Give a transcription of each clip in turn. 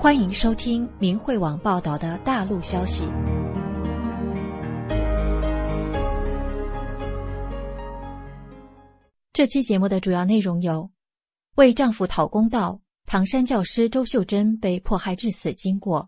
欢迎收听明慧网报道的大陆消息。这期节目的主要内容有：为丈夫讨公道，唐山教师周秀珍被迫害致死经过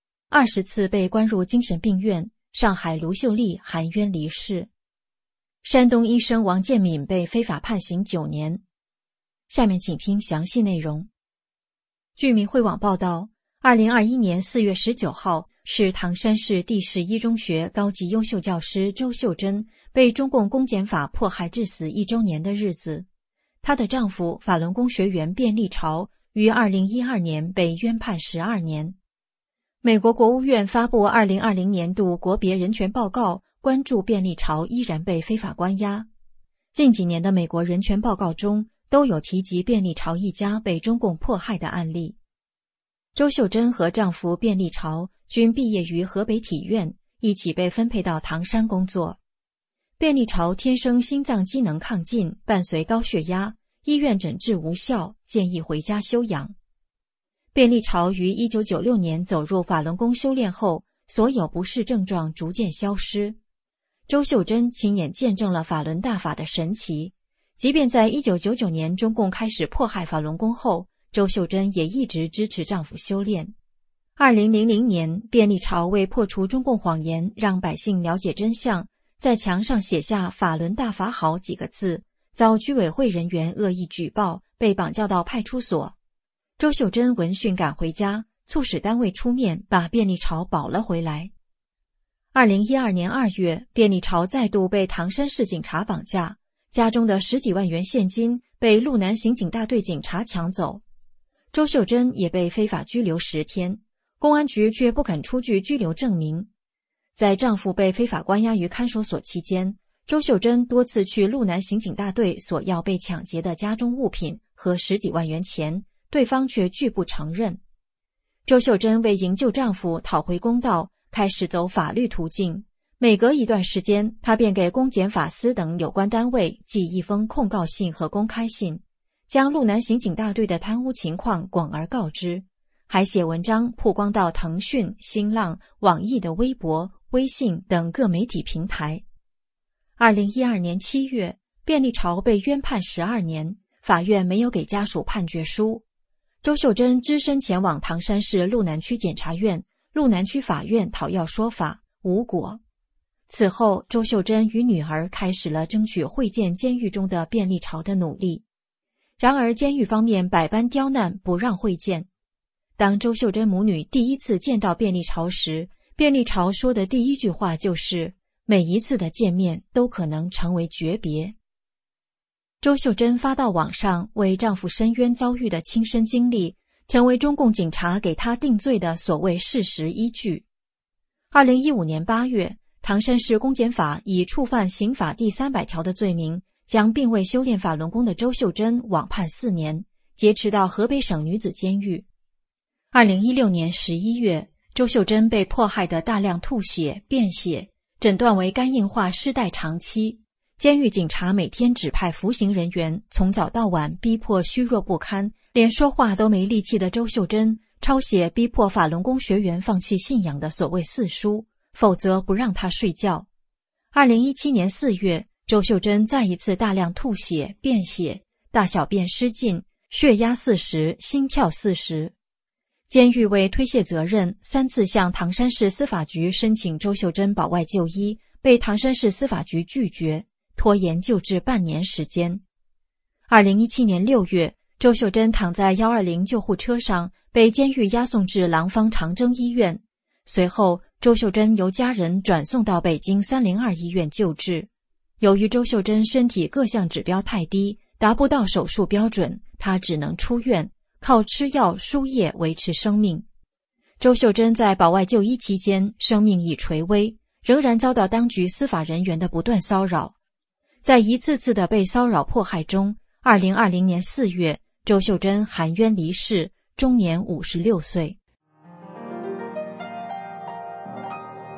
；20次被关入精神病院，上海卢秀丽含冤离世；山东医生王建敏被非法判刑9年。下面请听详细内容。据明慧网报道，2021年4月19号是唐山市第11中学高级优秀教师周秀珍被中共公检法迫害致死1周年的日子。她的丈夫法轮功学员卞立潮于2012年被冤判12年。美国国务院发布2020年度国别人权报告，关注卞立潮依然被非法关押。近几年的美国人权报告中都有提及卞立潮一家被中共迫害的案例。周秀珍和丈夫卞立潮均毕业于河北体院，一起被分配到唐山工作。卞立潮天生心脏机能亢进，伴随高血压，医院诊治无效，建议回家休养。卞立潮于1996年走入法轮功修炼后，所有不适症状逐渐消失。周秀珍亲眼见证了法轮大法的神奇，即便在1999年中共开始迫害法轮功后，周秀珍也一直支持丈夫修炼。2000年，卞立潮为破除中共谎言，让百姓了解真相，在墙上写下法轮大法好几个字，遭居委会人员恶意举报，被绑架到派出所。周秀珍闻讯赶回家，促使单位出面把卞立潮保了回来。2012年2月，卞立潮再度被唐山市警察绑架，家中的10几万元现金被路南刑警大队警察抢走。周秀珍也被非法拘留10天，公安局却不肯出具拘留证明。在丈夫被非法关押于看守所期间，周秀珍多次去路南刑警大队索要被抢劫的家中物品和10几万元钱，对方却拒不承认。周秀珍为营救丈夫讨回公道，开始走法律途径。每隔一段时间，她便给公检法司等有关单位寄一封控告信和公开信，将路南刑警大队的贪污情况广而告之，还写文章曝光到腾讯、新浪、网易的微博、微信等各媒体平台。2012年7月，卞立潮被冤判12年，法院没有给家属判决书。周秀珍只身前往唐山市路南区检察院、路南区法院讨要说法，无果。此后，周秀珍与女儿开始了争取会见监狱中的卞立潮的努力。然而监狱方面百般刁难，不让会见。当周秀珍母女第一次见到卞立潮时，卞立潮说的第一句话就是每一次的见面都可能成为诀别。周秀珍发到网上为丈夫申冤遭遇的亲身经历，成为中共警察给她定罪的所谓事实依据。2015年8月，唐山市公检法以触犯刑法第300条的罪名，将并未修炼法轮功的周秀珍网判4年，劫持到河北省女子监狱。2016年11月，周秀珍被迫害的大量吐血、便血，诊断为肝硬化失代长期。监狱警察每天指派服刑人员从早到晚逼迫虚弱不堪、连说话都没力气的周秀珍抄写逼迫法轮功学员放弃信仰的所谓4书，否则不让她睡觉。2017年4月，周秀珍再一次大量吐血、便血，大小便失禁，血压40，心跳40。监狱为推卸责任，3次向唐山市司法局申请周秀珍保外就医，被唐山市司法局拒绝，拖延救治半年时间。2017年6月，周秀珍躺在120救护车上，被监狱押送至廊坊长征医院。随后，周秀珍由家人转送到北京302医院救治。由于周秀珍身体各项指标太低，达不到手术标准，她只能出院，靠吃药输液维持生命。周秀珍在保外就医期间，生命已垂危，仍然遭到当局司法人员的不断骚扰。在一次次的被骚扰迫害中，2020年4月，周秀珍含冤离世，终年56岁。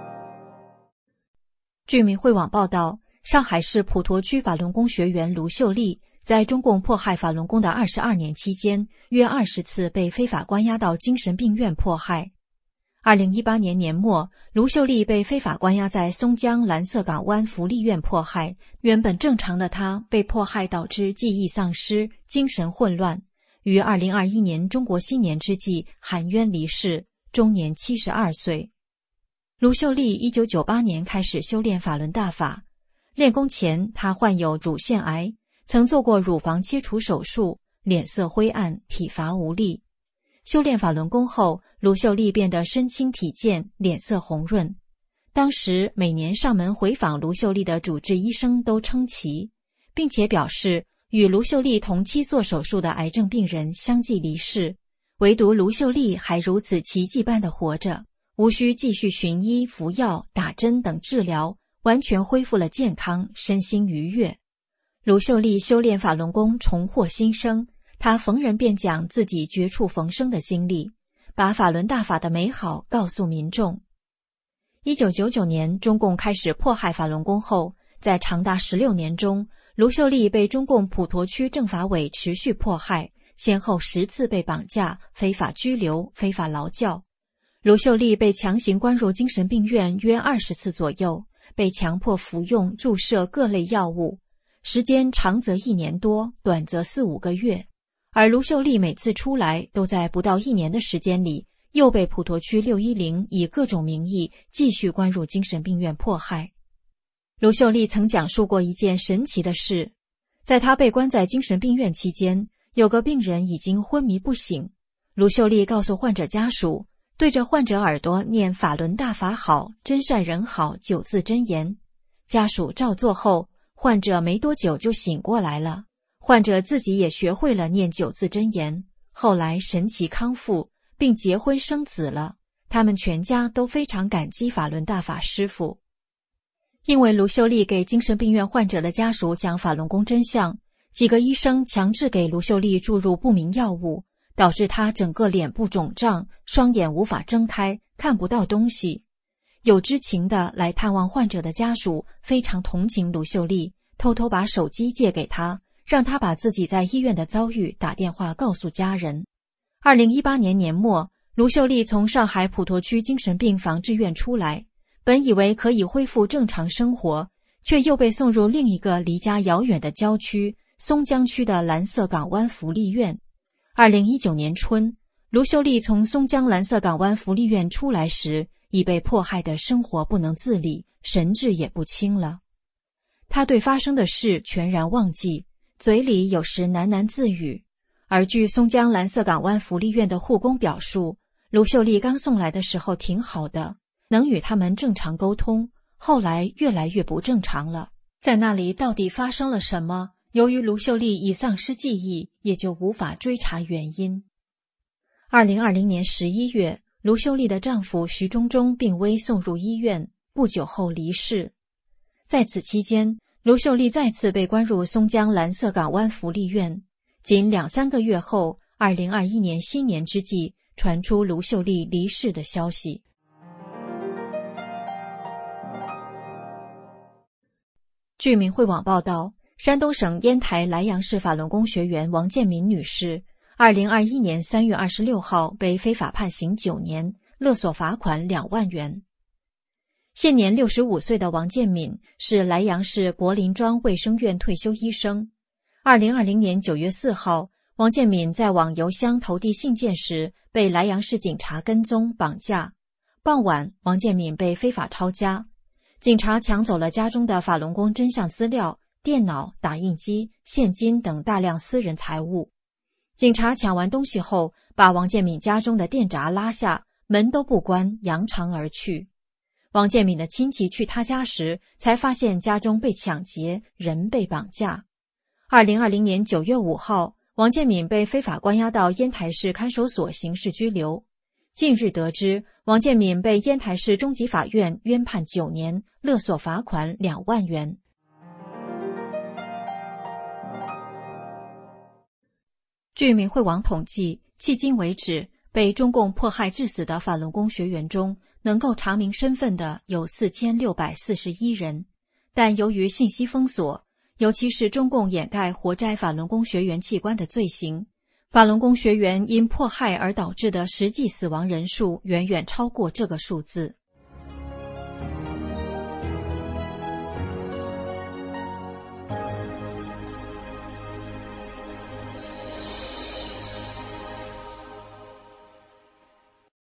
据明慧网报道，上海市普陀区法轮功学员卢秀丽在中共迫害法轮功的22年期间，约20次被非法关押到精神病院迫害。2018年年末，卢秀丽被非法关押在松江蓝色港湾福利院迫害。原本正常的她被迫害导致记忆丧失、精神混乱，于2021年中国新年之际含冤离世，终年72岁。卢秀丽1998年开始修炼法轮大法，练功前她患有乳腺癌，曾做过乳房切除手术，脸色灰暗，体乏无力。修炼法轮功后，卢秀丽变得身轻体健，脸色红润。当时每年上门回访卢秀丽的主治医生都称奇，并且表示与卢秀丽同期做手术的癌症病人相继离世，唯独卢秀丽还如此奇迹般的活着，无需继续寻医服药打针等治疗，完全恢复了健康，身心愉悦。卢秀丽修炼法轮功重获新生，她逢人便讲自己绝处逢生的经历，把法轮大法的美好告诉民众。1999年中共开始迫害法轮功后，在长达16年中，卢秀丽被中共普陀区政法委持续迫害，先后10次被绑架、非法拘留、非法劳教。卢秀丽被强行关入精神病院约20次左右，被强迫服用、注射各类药物，时间长则1年多，短则4、5个月。而卢秀丽每次出来都在不到1年的时间里，又被普陀区610以各种名义继续关入精神病院迫害。卢秀丽曾讲述过一件神奇的事，在她被关在精神病院期间，有个病人已经昏迷不醒。卢秀丽告诉患者家属，对着患者耳朵念法轮大法好，真善人好9字真言。家属照做后，患者没多久就醒过来了。患者自己也学会了念9字真言，后来神奇康复，并结婚生子了。他们全家都非常感激法轮大法师父。因为卢秀丽给精神病院患者的家属讲法轮功真相，几个医生强制给卢秀丽注入不明药物，导致她整个脸部肿胀，双眼无法睁开，看不到东西。有知情的来探望患者的家属非常同情卢秀丽，偷偷把手机借给她，让她把自己在医院的遭遇打电话告诉家人。2018年年末，卢秀丽从上海普陀区精神病防治院出来，本以为可以恢复正常生活，却又被送入另一个离家遥远的郊区松江区的蓝色港湾福利院。2019年春，卢秀丽从松江蓝色港湾福利院出来时，已被迫害的生活不能自理，神志也不清了。她对发生的事全然忘记，嘴里有时喃喃自语。而据松江蓝色港湾福利院的护工表述，卢秀丽刚送来的时候挺好的，能与他们正常沟通，后来越来越不正常了。在那里到底发生了什么？由于卢秀丽已丧失记忆，也就无法追查原因。2020年11月，卢秀丽的丈夫徐忠忠病危送入医院，不久后离世。在此期间，卢秀丽再次被关入松江蓝色港湾福利院。仅2、3个月后，2021年新年之际，传出卢秀丽离世的消息。据明慧网报道，山东省烟台莱阳市法轮功学员王建民女士2021年3月26号被非法判刑9年，勒索罚款2万元。现年65岁的王建敏是莱阳市柏林庄卫生院退休医生。2020年9月4号，王建敏在往邮箱投递信件时被莱阳市警察跟踪绑架。傍晚，王建敏被非法抄家，警察抢走了家中的法轮功真相资料、电脑、打印机、现金等大量私人财物。警察抢完东西后，把王建敏家中的电闸拉下，门都不关，扬长而去。王建敏的亲戚去他家时，才发现家中被抢劫，人被绑架。2020年9月5号，王建敏被非法关押到烟台市看守所刑事拘留。近日得知，王建敏被烟台市中级法院冤判9年，勒索罚款2万元。据明慧网统计，迄今为止，被中共迫害致死的法轮功学员中，能够查明身份的有4641人，但由于信息封锁， 尤其是中共掩盖活摘法轮功学员器官的罪行，法轮功学员因迫害而导致的实际死亡人数远远超过这个数字。